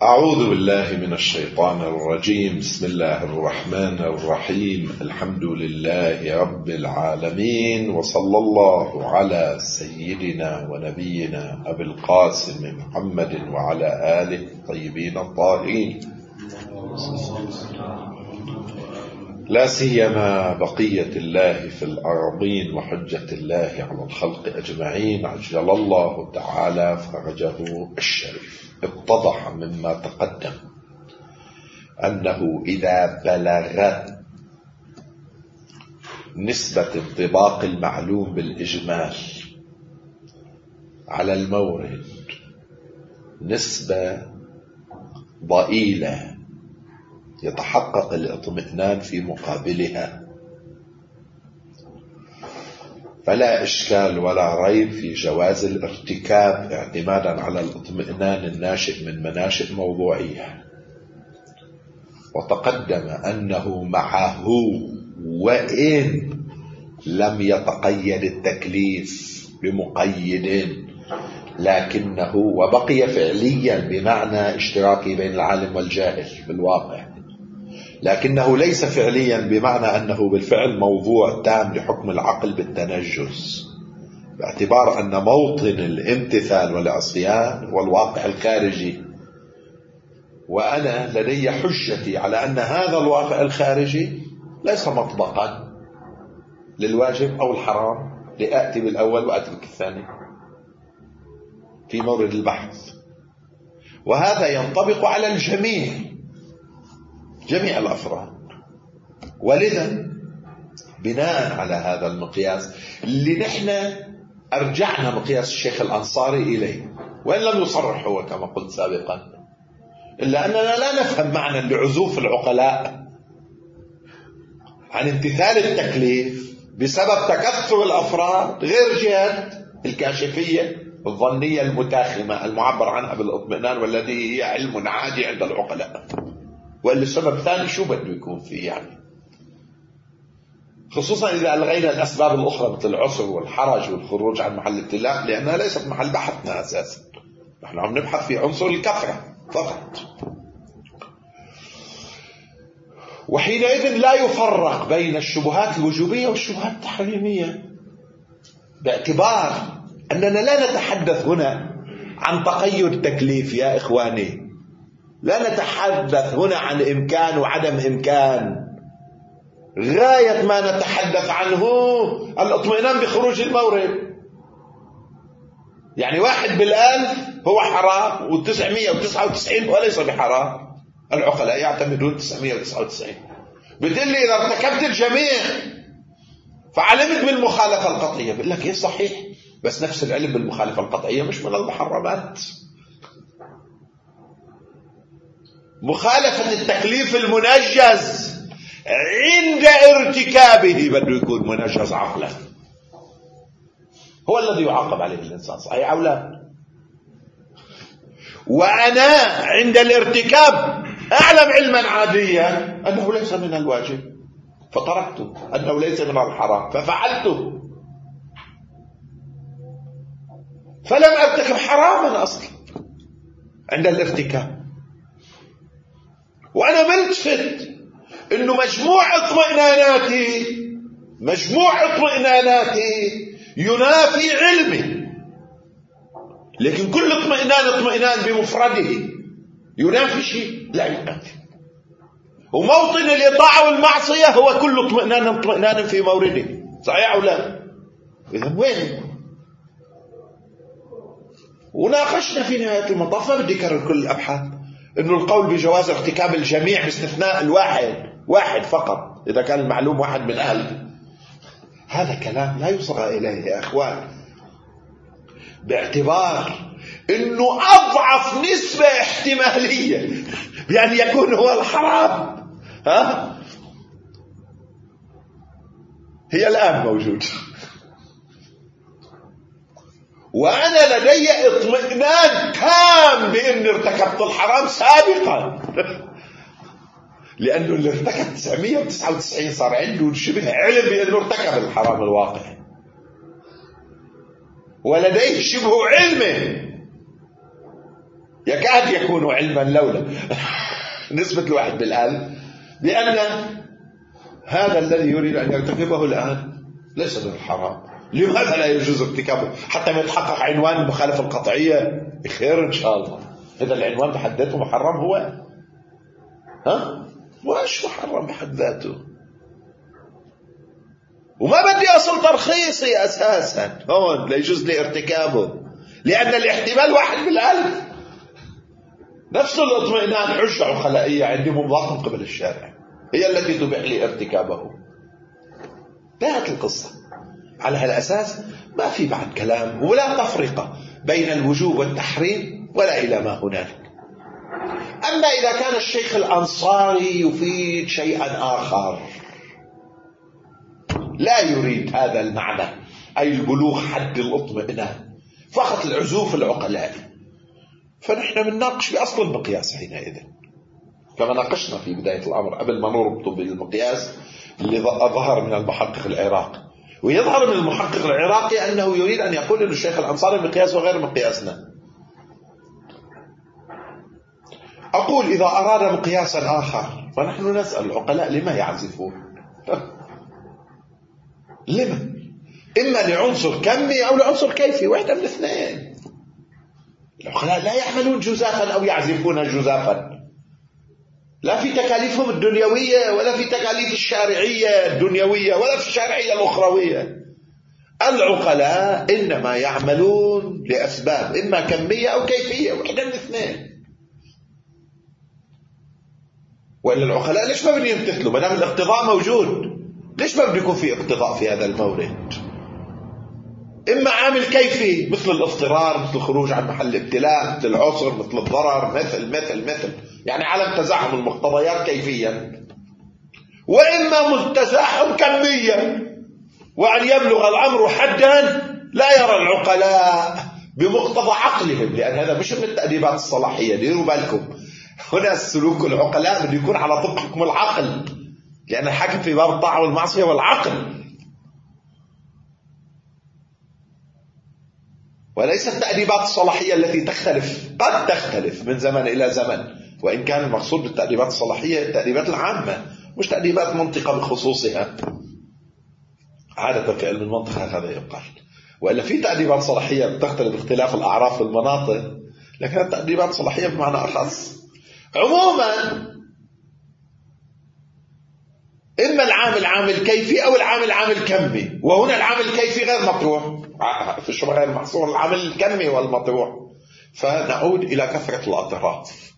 أعوذ بالله من الشيطان الرجيم. بسم الله الرحمن الرحيم. الحمد لله رب العالمين، وصلى الله على سيدنا ونبينا أبي القاسم محمد وعلى آله الطيبين الطاهرين، لا سيما بقية الله في الأرضين وحجة الله على الخلق أجمعين، عجل الله تعالى فرجه الشريف. اتضح مما تقدم أنه إذا بلغت نسبة الطباق المعلوم بالإجمال على المورد نسبة ضئيلة يتحقق الاطمئنان في مقابلها، فلا إشكال ولا ريب في جواز الارتكاب اعتمادا على الاطمئنان الناشئ من مناشئ موضوعية. وتقدم أنه معه وإن لم يتقيد التكليف بمقيد، لكنه وبقي فعليا بمعنى اشتراكي بين العالم والجاهل بالواقع، لكنه ليس فعليا بمعنى أنه بالفعل موضوع تام لحكم العقل بالتنجس، باعتبار أن موطن الامتثال والعصيان هو الواقع الخارجي، وأنا لدي حجتي على أن هذا الواقع الخارجي ليس مطبقا للواجب أو الحرام لآتي بالأول وآتي بالثاني في مورد البحث، وهذا ينطبق على الجميع، جميع الأفراد. ولذا بناء على هذا المقياس اللي نحن أرجعنا مقياس الشيخ الأنصاري إليه، وإن لم يصرح هو كما قلت سابقا، إلا أننا لا نفهم معنى لعزوف العقلاء عن امتثال التكليف بسبب تكثر الأفراد غير جهة الكاشفية الظنية المتاخمة المعبر عنها بالاطمئنان، والذي هي علم عادي عند العقلاء. وإلا السبب ثاني شو بده يكون فيه يعني، خصوصا إذا ألغينا الأسباب الأخرى مثل العسر والحرج والخروج عن محل الابتلاء، لأنها ليست محل بحثنا أساسا، نحن عم نبحث في عنصر الكثرة فقط. وحينئذ لا يفرق بين الشبهات الوجوبية والشبهات التحريمية، باعتبار أننا لا نتحدث هنا عن تقيد تكليف يا إخواني، لا نتحدث هنا عن إمكان وعدم إمكان، غاية ما نتحدث عنه الاطمئنان بخروج المورد. يعني 1/1000 هو حرام و999 وليس بحرام، العقلاء يعتمدون 999. بتقول لي إذا ارتكبت الجميع فعلمت بالمخالفة القطعية، بقول لك إيه صحيح، بس نفس العلم بالمخالفة القطعية مش من المحرمات. مخالفة التكليف المنجز عند ارتكابه بده يكون منجز عقلا، هو الذي يعاقب عليه الإنسان، صحيح أو لا؟ وأنا عند الارتكاب أعلم علما عاديا أنه ليس من الواجب فتركته، أنه ليس من الحرام ففعلته، فلم أرتكب حراما أصلا عند الارتكاب. وأنا ملتفت إنه مجموع اطمئناناتي ينافي علمي، لكن كل اطمئنان بمفرده ينافي شيء لا ينافي، وموطن الإطاعة والمعصية هو كل اطمئنان في مورده، صحيح أو لا؟ إذا وين؟ وناقشنا في نهاية المطاف، ما بدي أكرر كل الأبحاث، إنه القول بجواز ارتكاب الجميع باستثناء الواحد فقط إذا كان المعلوم واحد من أهل، هذا كلام لا يصغى إليه يا أخوان، باعتبار إنه أضعف نسبة احتمالية بأن يكون هو الحرام هي الآن موجود. وأنا لدي اطمئنان تام بأني ارتكبت الحرام سابقا، لأنه اللي ارتكب 999 صار عنده شبه علم بأنه ارتكب الحرام الواقع، ولديه شبه علم يكاد يكون علما لولا نسبة 1%، بأن هذا الذي يريد أن يرتكبه الآن ليس من الحرام. لماذا لا يجوز ارتكابه حتى ما يتحقق عنوان المخالفة القطعية؟ خير إن شاء الله. إذا العنوان بحد ذاته محرم هو مش محرم بحد ذاته، وما بدي أصل ترخيصي أساسا هون لا يجوز لي ارتكابه، لأن الاحتمال 1%. نفس الاطمئنان حجة عقلائية عندي ممضاة قبل الشارع هي التي تبيح لي ارتكابه. انتهت القصة. على هالأساس ما في بعد كلام ولا تفرقة بين الوجوب والتحريم ولا إلى ما هنالك. أما إذا كان الشيخ الأنصاري يفيد شيئا آخر لا يريد هذا المعنى، أي البلوغ حد الاطمئنان، فقط العزوف العقلائي، فنحن بنناقش بأصل المقياس حينئذ كما ناقشنا في بداية الأمر قبل ما نربط بالمقياس اللي ظهر من المحقق العراقي. ويظهر من المحقق العراقي أنه يريد أن يقول أن الشيخ الأنصاري مقياس وغير مقياسنا. أقول إذا أراد مقياسا آخر فنحن نسأل العقلاء لما يعزفون؟ لما؟ إما لعنصر كمي أو لعنصر كيفي، واحدة من الاثنين. العقلاء لا يعملون جزافا أو يعزفون جزافا، لا في تكاليفهم الدنيوية ولا في تكاليف الشارعية الدنيوية ولا في الشارعية الأخروية. العقلاء إنما يعملون لأسباب إما كمية أو كيفية، واحدة من الاثنين. وإلا العقلاء ليش ما بدهم يمتثلوا؟ ما دام الاقتضاء موجود ليش ما بده يكون في اقتضاء في هذا المورد؟ إما عامل كيفي مثل الاضطرار، مثل الخروج عن محل ابتلاء، مثل العسر، مثل الضرر، مثل يعني عدم تزاحم المقتضيات كيفيا، وإما متزاحم كميا، وأن يبلغ الأمر حدا لا يرى العقلاء بمقتضى عقلهم، لأن هذا مش من التأديبات الصلاحية. ديروا بالكم هنا السلوك العقلاء بده يكون على طبق حكم العقل، لأن الحكم في باب الطاعة والمعصية والعقل، وليس التأديبات الصلاحية التي تختلف، قد تختلف من زمن إلى زمن، وإن كان المقصود بالتأديبات الصلاحية التأديبات العامة مش تأديبات منطقة بخصوصها. عادة في علم المنطق هذا يقال، وإلا في تأديبات صلاحية بتختلف باختلاف الأعراف في المناطق، لكن التأديبات الصلاحية بمعنى أخص. عموما إما العامل عامل كيفي أو العامل عامل كمي، وهنا العامل الكيفي غير مطروح في الشبه غير محصور، العامل الكمي والمطروح. فنعود إلى كثرة الأطراف.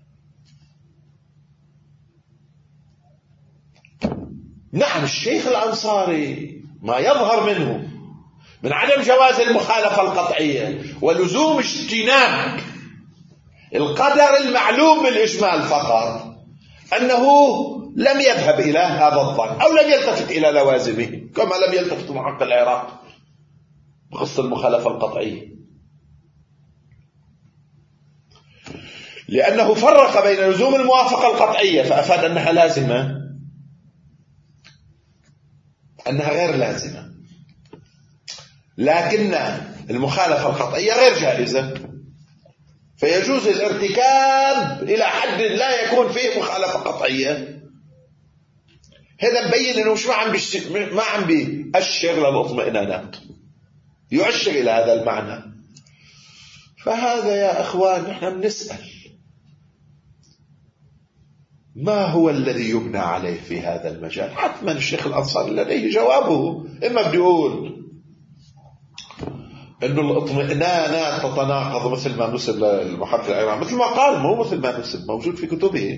نعم الشيخ الأنصاري ما يظهر منه من عدم جواز المخالفة القطعية ولزوم اجتناب القدر المعلوم بالإجمال فقط أنه لم يذهب إلى هذا الظن أو لم يلتفت إلى لوازمه، كما لم يلتفت محقق العراق بخصوص المخالفة القطعية، لأنه فرق بين لزوم الموافقة القطعية فأفاد أنها لازمة أنها غير لازمة، لكن المخالفة القطعية غير جائزة، فيجوز الارتكاب إلى حد لا يكون فيه مخالفة قطعية. هذا مبين أنه مش ما عم بيأشر للاطمئنانات، يؤشر إلى هذا المعنى. فهذا يا أخوان نحن بنسأل ما هو الذي يبنى عليه في هذا المجال؟ حتما الشيخ الأنصاري لديه جوابه. إما بدي أقول إنه الاطمئنانات تتناقض مثل ما نسب المحقق العراقي، مثل ما قال، مو مثل ما نسب، موجود في كتبه.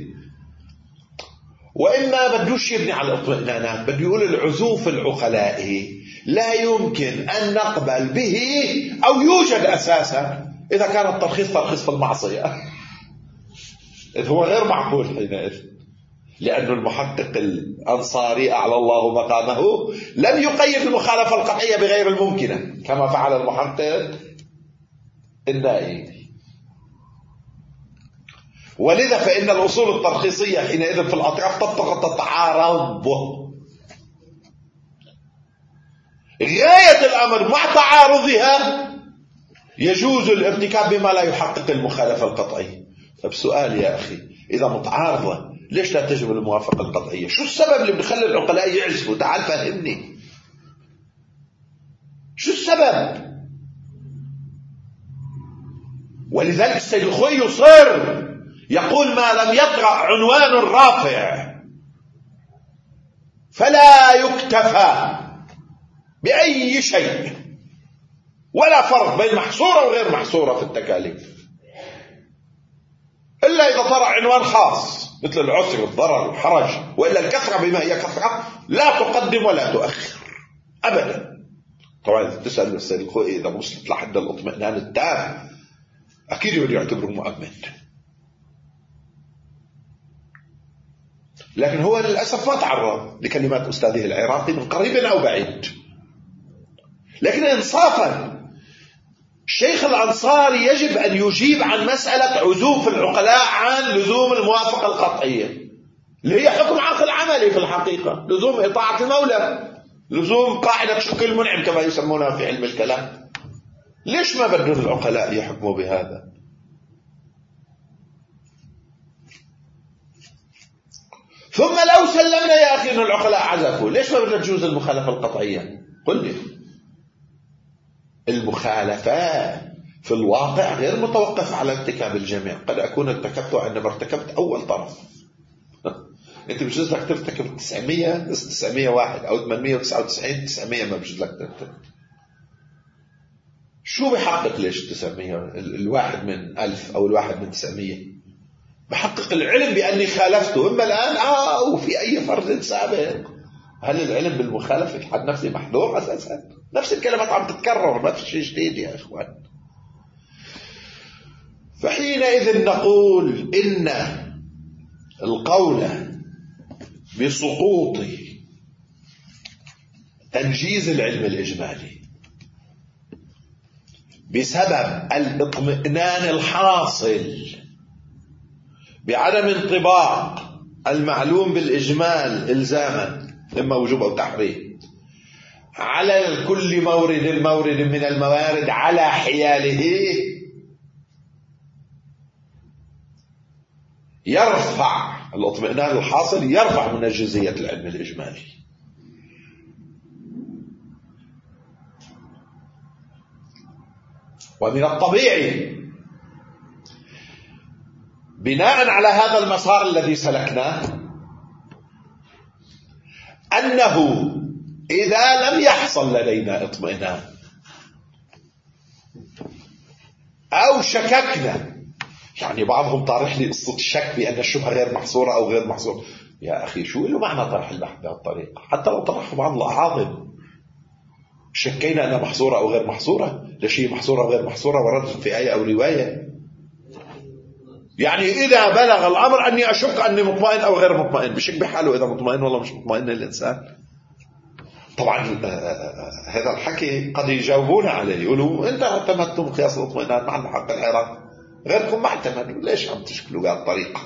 وإما بدوش يبني على الاطمئنانات، بده يقول العزوف العقلائي لا يمكن أن نقبل به أو يوجد أساسا إذا كان الترخيص ترخيص في المعصية. إذ هو غير معقول حينئذ، لأن المحقق الأنصاري أعلى الله مقامه لم يقيد المخالفة القطعية بغير الممكنة كما فعل المحقق النائي. ولذا فإن الأصول الترخيصية حينئذ في الأطراف تتعارض. غاية الأمر مع تعارضها يجوز الارتكاب بما لا يحقق المخالفة القطعية. طيب سؤال يا أخي، إذا متعارضة ليش لا تجب الموافقة القطعية؟ شو السبب اللي بيخلي العقلاء يعزفوا؟ تعال فهمني شو السبب. ولذلك السيد الخوي يصر يقول ما لم يطرأ عنوان الرافع فلا يكتفى بأي شيء، ولا فرق بين محصورة وغير محصورة في التكاليف، إلا إذا طرأ عنوان خاص مثل العسر الضرر الحرج، وإلا الكثرة بما هي كثرة لا تقدم ولا تؤخر أبدا. طبعا تسأل السيد الخوئي إذا وصلت لحد الاطمئنان التام أكيد يقول يعتبره مؤمن، لكن هو للأسف ما تعرض لكلمات أستاذه العراقي من قريب أو بعيد. لكن إنصافا الشيخ الأنصاري يجب أن يجيب عن مسألة عزوف العقلاء عن لزوم الموافقة القطعية اللي هي حكم عقل عملي في الحقيقة، لزوم إطاعة المولى، لزوم قاعدة شك المنعم كما يسمونها في علم الكلام. ليش ما بدون العقلاء يحكموا بهذا؟ ثم لو سلمنا يا أخي أن العقلاء عزفوا، ليش ما بدنا تجوز المخالفة القطعية؟ قل لي. المخالفة في الواقع غير متوقف على ارتكاب الجميع، قد أكون ارتكبت عندما ارتكبت أول طرف. أنت بجوز لك ترتكب 900 بس 901 أو 899 900 ما بجوز لك ترتكب. شو بحقق ليش 900 الواحد من 1000 أو الواحد من 900؟ بحقق العلم بأني خالفته. إما الآن وفي أي فرد سابق. هل العلم بالمخالفة حد نفسي محظور أساسا؟ نفس الكلمات عم تتكرر، ما في شيء جديد يا إخوان. فحينئذ نقول إن القول بسقوط تنجيز العلم الإجمالي بسبب الاطمئنان الحاصل بعدم انطباق المعلوم بالإجمال إلزاما إما وجوب أو تحريم على كل مورد من الموارد على حياله يرفع الاطمئنان الحاصل، يرفع من جزئية العلم الإجمالي. ومن الطبيعي بناء على هذا المسار الذي سلكناه أنه إذا لم يحصل لدينا اطمئنان أو شككنا، يعني بعضهم طارح لي قصة الشك بأن الشبهة غير محصورة أو غير محصورة. يا أخي شو له معنى طرح البحث بهذه الطريقة؟ حتى لو طرحوا بعض الأعاظم شكينا أنها محصورة أو غير محصورة، لشيء محصورة أو غير محصورة ورد في آية أو رواية. يعني إذا بلغ الأمر أني أشك أني مطمئن أو غير مطمئن، بشك بحاله إذا مطمئن ولا مش مطمئن الإنسان. طبعا هذا الحكي قد يجاوبون عليه، يقولوا أنت اعتمدتم قياس الاطمئنان مع المحقق العراقي، غيركم ما اعتمدوا، ليش عم تشكلوا بهذه الطريقة؟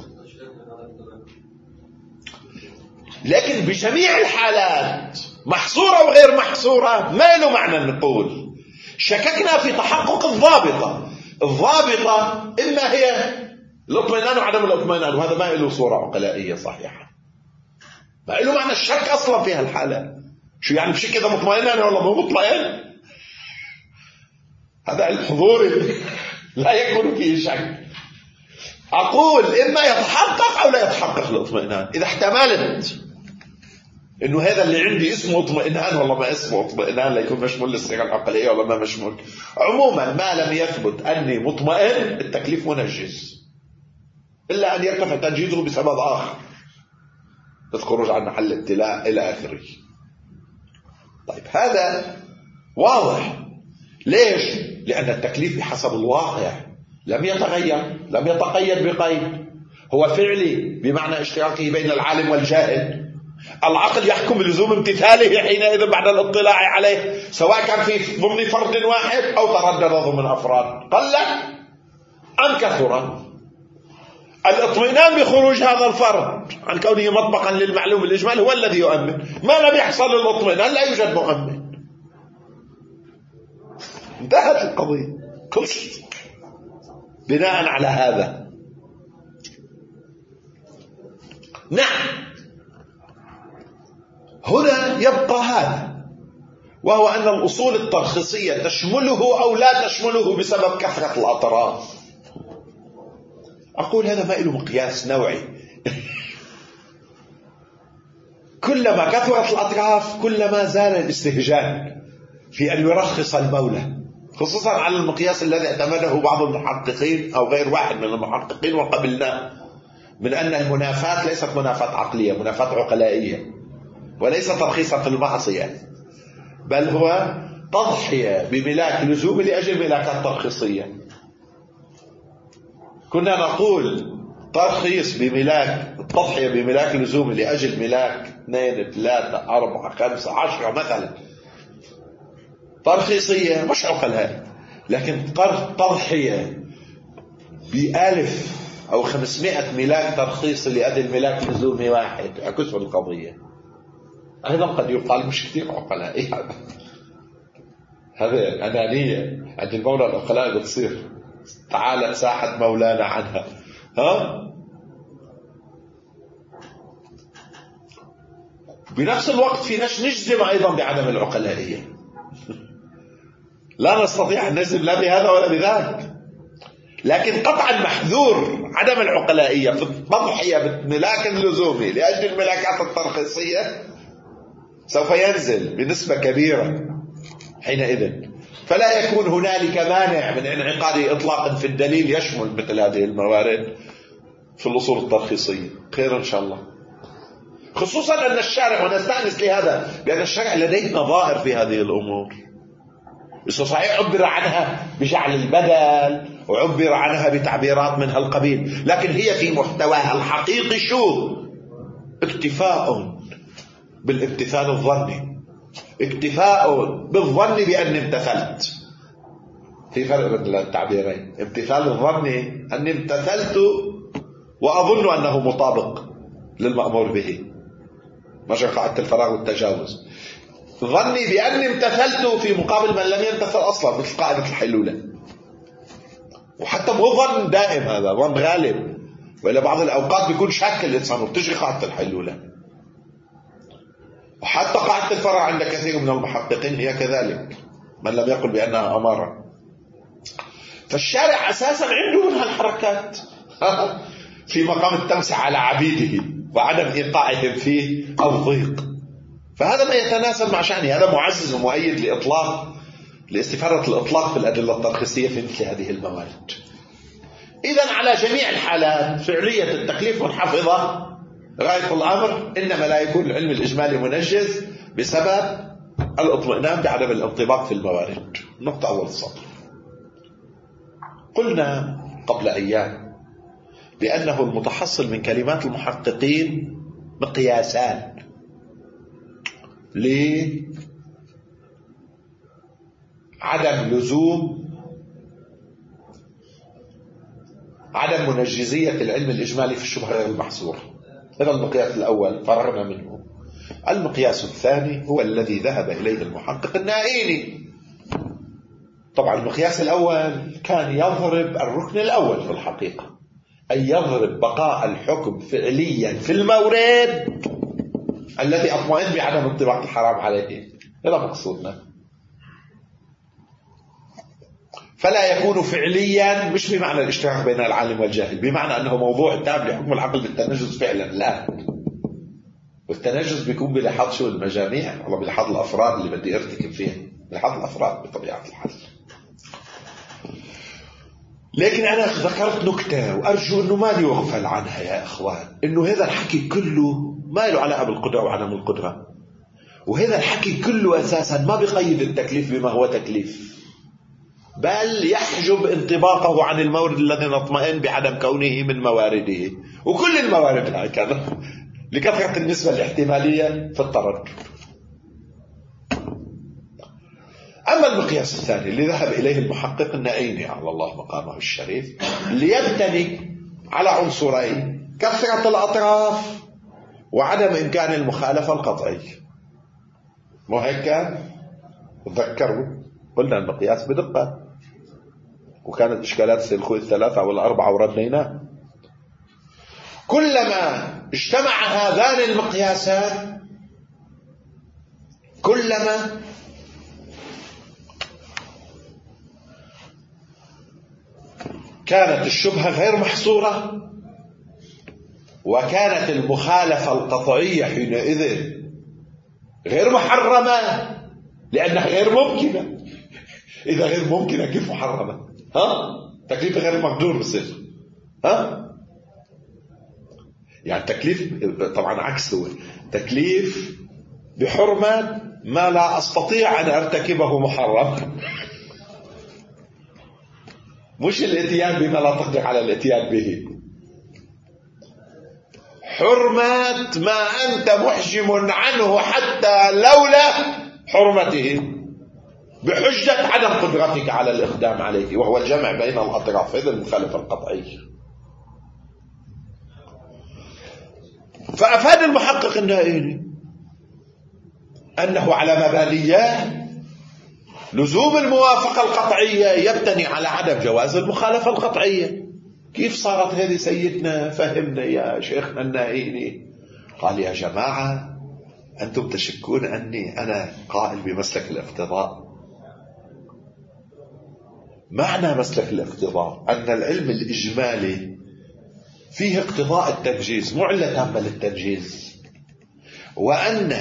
لكن بجميع الحالات محصورة وغير محصورة ما له معنى نقول شككنا في تحقق الضابطة. الضابطة إما هي الاطمئنان وعدم الاطمئنان، وهذا ما له صورة عقلائية صحيحة، ما له معنى الشك أصلا في هالحالة. شو يعني بشك إذا مطمئن أنا ولا مو مطمئن؟ هذا الحضور لا يكون فيه شك. أقول إما يتحقق أو لا يتحقق الاطمئنان. إذا احتملت إنه هذا اللي عندي اسمه اطمئنان والله ما اسمه اطمئنان، لا يكون مشمول للصيغة العقلية ولا ما مشمول. عموما ما لم يثبت أني مطمئن التكليف منجز، إلا أن يرتفع تنجيزه بسبب آخر، الخروج عن محل ابتلاء إلى آخره. طيب هذا واضح. ليش؟ لأن التكليف بحسب الواقع لم يتغير، لم يتقيد بقيد، هو فعلي بمعنى اشتراكه بين العالم والجاهل. العقل يحكم بلزوم امتثاله حينئذ بعد الاطلاع عليه، سواء كان في ضمن فرد واحد أو تردد ضمن أفراد، قل أم كثر. الاطمئنان بخروج هذا الفرد عن كونه مطبقا للمعلوم الإجمالي هو الذي يؤمن. ما لم يحصل الاطمئنان لا يوجد مؤمن. انتهت القضية. خلص. بناء على هذا نعم هنا يبقى هذا، وهو أن الأصول الترخيصية تشمله أو لا تشمله بسبب كثرة الأطراف. أقول هذا ما له مقياس نوعي. كلما كثرت الأطراف كلما زال الاستهجان في أن يرخص المولى، خصوصا على المقياس الذي اعتمده بعض المحققين أو غير واحد من المحققين وقبلناه، من أن المنافاة ليست منافاة عقلية، منافاة عقلائية، وليس ترخيصا في المعصية، بل هو تضحية بملاك لزوم لأجل ملاكات ترخيصية. كنا نقول ترخيص بملاك، التضحية بملاك لزوم لأجل ملاك 2 3 4 5 10 مثلا ترخيصية مش عقلائية، لكن تضحية ب1000 أو 500 ملاك ترخيصي لأجل ملاك لزومي واحد يعكس القضية. أيضا قد يقال مش كثير عقلائي، هذا أنانية عند المولى. العقلاء بتصير تعالت ساحة مولانا عنها. بنفس الوقت في ناس نجزم أيضا بعدم العقلائية، لا نستطيع أن نجزم لا بهذا ولا بذاك، لكن قطعا محذور عدم العقلائية في التضحية بملاك لزومي لأجل الملاكات الترخيصية سوف ينزل بنسبة كبيرة حينئذ. فلا يكون هنالك مانع من انعقاد إطلاق في الدليل يشمل مثل هذه الموارد في الأصول الترخيصية. خير إن شاء الله، خصوصا أن الشارع، ونستأنس لهذا بأن الشارع لديه نظائر في هذه الأمور. صحيح عبر عنها بجعل البدل وعبر عنها بتعبيرات من هالقبيل، لكن هي في محتواها الحقيقي شو؟ اكتفاء بالامتثال الظني، اكتفاء بالظن بأني امتثلت. في فرق بين التعبيرين. امتثال الظني أني امتثلت وأظن أنه مطابق للمأمور به، مش قاعدة الفراغ والتجاوز. ظني بأني امتثلت في مقابل من لم يمتثل أصلا، مثل قاعدة الحلولة. وحتى مو ظن دائم، هذا ظن غالب، وإلى بعض الأوقات بيكون شاك الإنسان وبتجري قاعدة الحلولة. وحتى قاعدة الفرع عند كثير من المحققين هي كذلك، من لم يقل بأنها أمارة. فالشارع أساسا عنده من هالحركات في مقام التمسح على عبيده وعدم إيقاعهم فيه أو ضيق. فهذا ما يتناسب مع شأنه، هذا معزز ومؤيد لاستفادة الإطلاق في الأدلة الترخيصية في مثل هذه الموارد. إذن على جميع الحالات فعلية التكليف منحفظة غاية الأمر، إنما لا يكون العلم الإجمالي منجز بسبب الاطمئنان بعدم الانطباق في الموارد. نقطة أول السطر. قلنا قبل أيام بأنه المتحصل من كلمات المحققين مقياسان لعدم لزوم، عدم منجزية العلم الإجمالي في الشبهة غير المحصورة. هذا المقياس الأول فرغنا منه. المقياس الثاني هو الذي ذهب إليه المحقق النائيني. طبعا المقياس الأول كان يضرب الركن الأول في الحقيقة، أي يضرب بقاء الحكم فعليا في المورد الذي أطمئن بعدم انطباق الحرام عليه. هذا مقصودنا. فلا يكون فعليا مش بمعنى الاشتراك بين العالم والجاهل، بمعنى أنه موضوع تام لحكم العقل بالتنجز فعلا، لا. والتنجز بيكون بلحاظ شو؟ المجاميع، ولا بلحاظ الأفراد اللي بدي ارتكب فيها؟ بلحاظ الأفراد بطبيعة الحال. لكن أنا ذكرت نكتة وأرجو أنه ما يغفل عنها يا إخوان، أنه هذا الحكي كله ما له علاقة بالقدرة وعدم القدرة، وهذا الحكي كله أساسا ما بيقيد التكليف بما هو تكليف، بل يحجب انطباقه عن المورد الذي نطمئن بعدم كونه من موارده. وكل الموارد هكذا لكثرة النسبة الاحتمالية في التردد. أما المقياس الثاني اللي ذهب إليه المحقق النائيني على الله مقامه الشريف، ليبتني على عنصرين: كثرة الأطراف وعدم إمكان المخالفة القطعي. مو هيك؟ تذكروا قلنا المقياس بدقة وكانت إشكالات الخوي الثلاثة أو الأربعة ورديناه. كلما اجتمع هذان المقياسان كلما كانت الشبهة غير محصورة، وكانت المخالفة القطعية حينئذ غير محرمة لأنها غير ممكنة. إذا غير ممكنة كيف محرمة؟ تكليف غير مقدور بصير. يعني تكليف طبعا عكسه، تكليف بحرمة ما لا أستطيع أن أرتكبه محرم، مش الاتيان بما لا تقدر على الاتيان به. حرمة ما أنت محجم عنه حتى لولا حرمته بحجة عدم قدرتك على الإقدام عليه، وهو الجمع بين الأطراف. هذا المخالفة القطعية. فأفاد المحقق النائلي أنه على مبانيات لزوم الموافقة القطعية يبتني على عدم جواز المخالفة القطعية. كيف صارت هذه سيدنا؟ فهمنا يا شيخنا النائلي. قال يا جماعة أنتم تشكون أني أنا قائل بمسلك الاقتضاء. معنى مسلك الاقتضاء أن العلم الإجمالي فيه اقتضاء التنجيز، مو علة تامة للتنجيز، وأن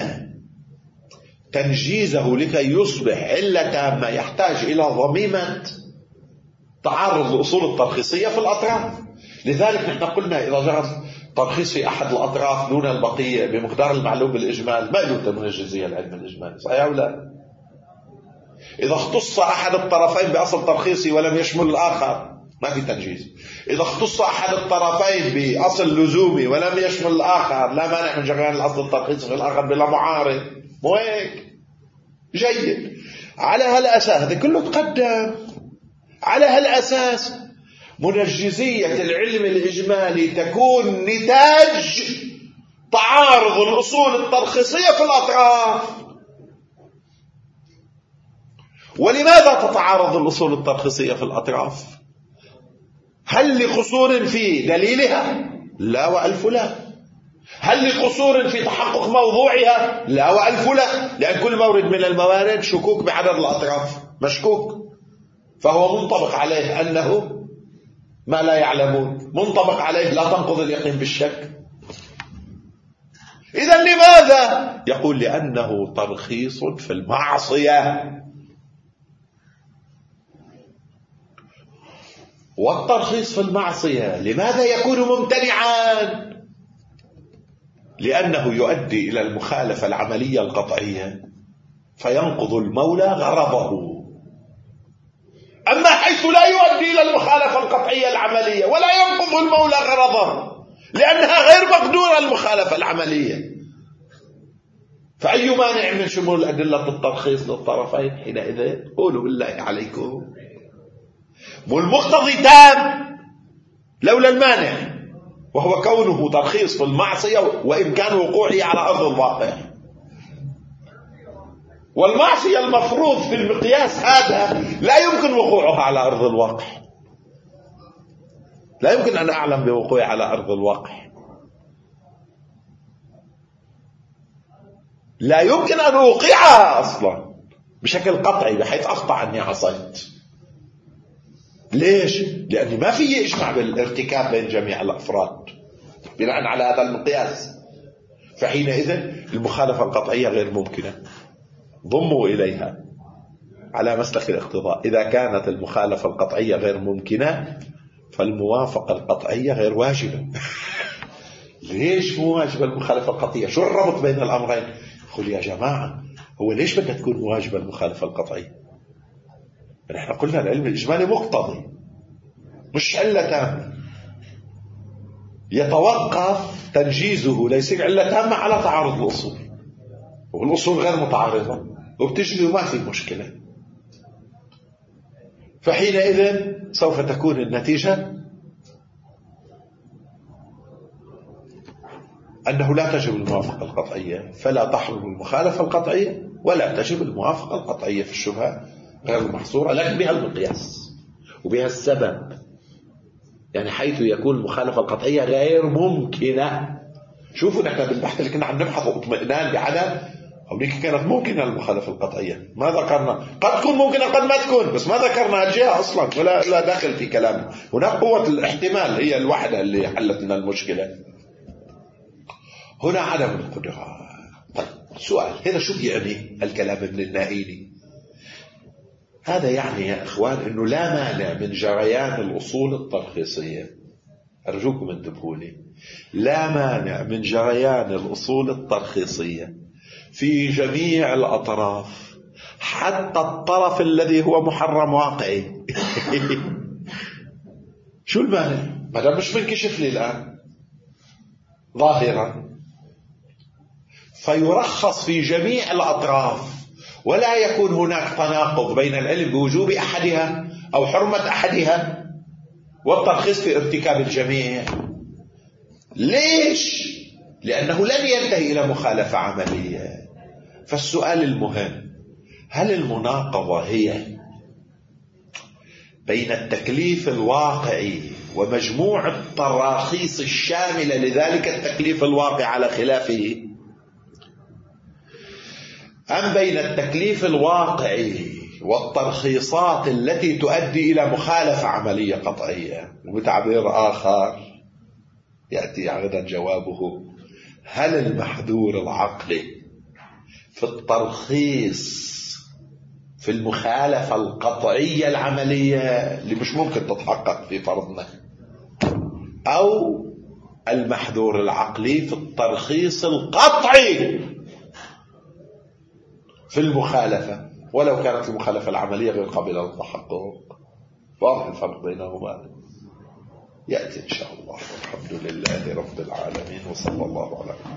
تنجيزه لكي يصبح علة تامة يحتاج إلى ضميمة تعارض الأصول الترخيصية في الأطراف. لذلك نحن قلنا إذا جرى ترخيص في أحد الأطراف دون البقية بمقدار المعلوم بالإجمال ما له منجزية العلم الإجمالي، صحيح أو لا؟ إذا اختص أحد الطرفين بأصل ترخيصي ولم يشمل الآخر ما في تنجيز. إذا اختص أحد الطرفين بأصل لزومي ولم يشمل الآخر لا مانع من جريان الأصل الترخيصي في الآخر بلا معارض. مو هيك؟ جيد. على هالأساس هذا كله تقدم. على هالأساس منجزية العلم الإجمالي تكون نتاج تعارض الأصول الترخيصية في الأطراف. ولماذا تتعارض الأصول الترخيصية في الأطراف؟ هل لقصور في دليلها؟ لا وألف لا. هل لقصور في تحقق موضوعها؟ لا وألف لا. لأن كل مورد من الموارد شكوك بعدد الأطراف، مشكوك، فهو منطبق عليه أنه ما لا يعلمون، منطبق عليه لا تنقض اليقين بالشك. إذن لماذا؟ يقول لأنه ترخيص في المعصية. والترخيص في المعصية لماذا يكون ممتنعا؟ لأنه يؤدي إلى المخالفة العملية القطعية فينقض المولى غرضه. أما حيث لا يؤدي إلى المخالفة القطعية العملية ولا ينقض المولى غرضه لأنها غير مقدورة المخالفة العملية، فأي مانع من شمول أدلة الترخيص للطرفين حينئذ؟ قولوا بالله عليكم. والمقتضي تام لولا المانع، وهو كونه ترخيص في المعصية وإمكان وقوعه على أرض الواقع. والمعصية المفروض في المقياس هذا لا يمكن وقوعها على أرض الواقع، لا يمكن أن أعلم بوقوعها على أرض الواقع، لا يمكن أن أوقعها أصلا بشكل قطعي بحيث أقطع أني عصيت. ليش؟ لأني ما في إجماع بالارتكاب بين جميع الأفراد بناء على هذا المقياس، فحينئذ المخالفة القطعية غير ممكنة. ضموا إليها على مسلك الاقتضاء. إذا كانت المخالفة القطعية غير ممكنة فالموافقة القطعية غير واجبة. ليش مو واجبة المخالفة القطعية؟ شو الربط بين الأمرين؟ قل يا جماعة هو ليش بدها تكون واجبة المخالفة القطعية؟ نحن قلنا العلم الإجمالي مقتضي مش علة تامة، يتوقف تنجيزه ليس علة تامة على تعارض الأصول، والأصول غير متعارضة وبتجري وما في مشكلة. فحينئذ سوف تكون النتيجة أنه لا تجب الموافقة القطعية، فلا تحرم المخالفة القطعية ولا تجب الموافقة القطعية في الشبهة غير المحصورة لكن بها المقياس. وبهالسبب يعني حيث يكون المخالفة القطعية غير ممكنة. شوفوا نحن بالبحث اللي كنا عم نبحثه اطمئنان بعدم، هونيك كانت ممكنة المخالفة القطعية، ما ذكرنا، قد تكون ممكنة قد ما تكون، بس ما ذكرنا الجهة أصلا ولا لا داخل في كلامنا. هناك قوة الاحتمال هي الوحدة اللي حلت لنا المشكلة. هنا عدم القدرة. طيب سؤال، هذا شو بيعني الكلام ابن النائيني؟ هذا يعني يا إخوان أنه لا مانع من جريان الأصول التلخيصية. أرجوكم انتبهوا لي، لا مانع من جريان الأصول التلخيصية في جميع الأطراف، حتى الطرف الذي هو محرم واقعي. شو المانع؟ ما دام مش منكشف لي الآن ظاهرا، فيرخص في جميع الأطراف، ولا يكون هناك تناقض بين العلم بوجوب أحدها أو حرمة أحدها والترخيص في ارتكاب الجميع. ليش؟ لأنه لن ينتهي إلى مخالفة عملية. فالسؤال المهم، هل المناقضة هي بين التكليف الواقعي ومجموع التراخيص الشاملة لذلك التكليف الواقع على خلافه، أم بين التكليف الواقعي والترخيصات التي تؤدي إلى مخالفة عملية قطعية؟ وبتعبير آخر يأتي غدا جوابه، هل المحذور العقلي في الترخيص في المخالفة القطعية العملية اللي مش ممكن تتحقق في فرضنا، أو المحذور العقلي في الترخيص القطعي في المخالفة ولو كانت المخالفة العملية غير قابلة للتحقق؟ واضح الفرق بينهما؟ يأتي إن شاء الله. والحمد لله رب العالمين، وصلى الله على